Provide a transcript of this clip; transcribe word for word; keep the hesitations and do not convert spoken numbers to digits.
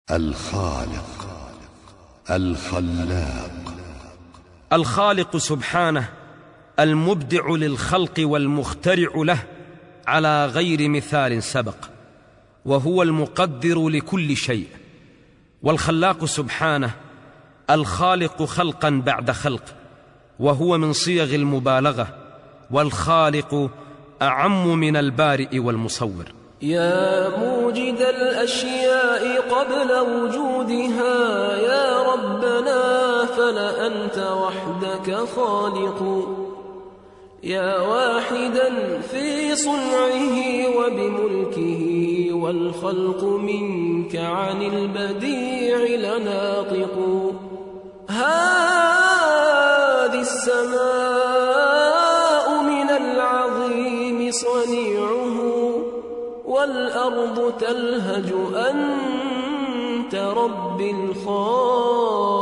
الخالق الخلاق. الخالق سبحانه المبدع للخلق والمخترع له على غير مثال سبق، وهو المقدر لكل شيء. والخلاق سبحانه الخالق خلقا بعد خلق، وهو من صيغ المبالغة، والخالق أعم من البارئ والمصور. يا موجد الأشياء قبل وجودها يا ربنا فلأنت وحدك خالق، يا واحدا في صنعه وبملكه، والخلق منك عن البديع لناطق. هذه السماء من العظيم صنيعه، والأرض تلهج أنت رب الخالق.